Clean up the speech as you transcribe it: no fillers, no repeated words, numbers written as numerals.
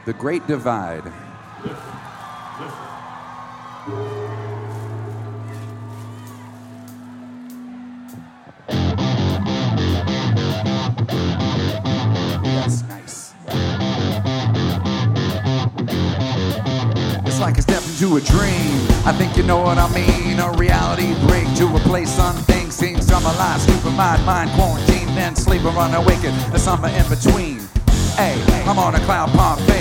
The Great Divide. That's nice. It's like I stepped into a dream. I think you know what I mean. A reality break to replace some things. Seen some alive, stupid mind, quarantine, then sleep or run awaken. A summer in between. Hey, I'm on a cloud Pompeii.